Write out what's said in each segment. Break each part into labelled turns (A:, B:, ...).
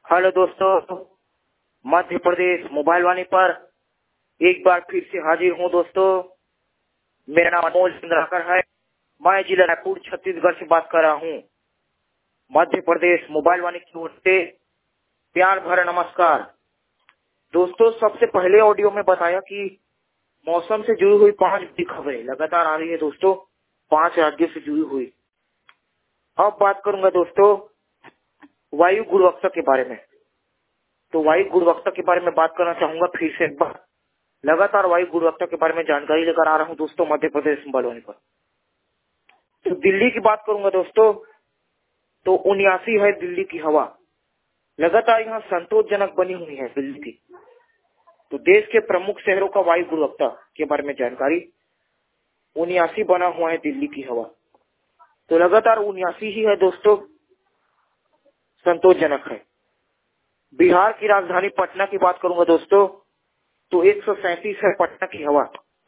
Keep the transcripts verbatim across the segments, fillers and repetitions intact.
A: Hello दोस्तों, Madhya Pradesh mobile वाणी पर एक बार फिर से हाजिर हूं दोस्तों। मेरा नाम अमोल चंद्राकर है। मैं जिला रायपुर छत्तीसगढ़ से बात कर रहा हूं। मध्य प्रदेश मोबाइल वाणी की ओर से प्यार भरा नमस्कार। दोस्तों, सबसे पहले ऑडियो में बताया कि मौसम से जुड़ी हुई पांच बड़ी खबरें लगातार आ रही है दोस्तों, पांच राज्यों से जुड़ी हुई। अब बात करूंगा दोस्तों वायु गुणवत्ता के बारे में। तो वायु गुणवत्ता के बारे में बात करना चाहूंगा फिर से एक बार। लगातार वायु गुणवत्ता के बारे में जानकारी लेकर आ रहा हूं दोस्तों मध्य प्रदेश मोबाइल वाणी पर। तो दिल्ली की बात करूंगा दोस्तों, तो उन्यासी है दिल्ली की हवा। लगातार यहाँ संतोषजनक बनी हुई है दिल्ली की। तो देश के प्रमुख शहरों का वायु गुणवत्ता के बारे में जानकारी, उन्यासी बना हुआ है दिल्ली की हवा। तो लगातार उन्यासी ही है दोस्तों, संतोषजनक है। बिहार की राजधानी पटना की बात करूंगा दोस्तों, तो एक सौ सैंतीस है पटना की हवा,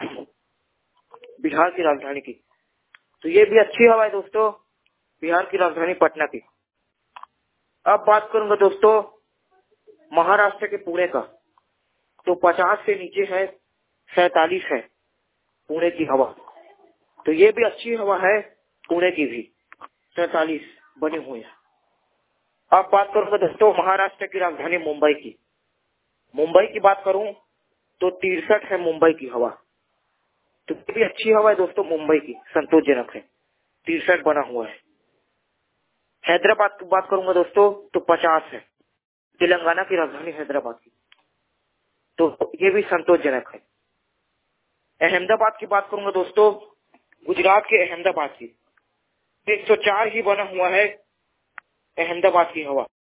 A: बिहार की राजधानी की। तो ये भी अच्छी हवा है दोस्तों, बिहार की राजधानी पटना की। अब बात करूंगा दोस्तों महाराष्ट्र के पुणे का, तो पचास से नीचे है, सैतालीस है पुणे की हवा। तो ये भी अच्छी हवा है, पुणे की भी सैतालीस बनी हुई है। अब बात करूंगा दोस्तों महाराष्ट्र की राजधानी मुंबई की। मुंबई की बात करूं तो तिरसठ है मुंबई की हवा। तो ये भी अच्छी हवा है दोस्तों, मुंबई की संतोषजनक है, तिरसठ बना हुआ है। हैदराबाद की बात करूंगा दोस्तों तो पचास है, तेलंगाना की राजधानी हैदराबाद की। तो ये भी संतोषजनक है। अहमदाबाद की बात करूंगा दोस्तों, गुजरात के अहमदाबाद की, एक सौ चार ही बना हुआ है अहमदाबाद की हवा।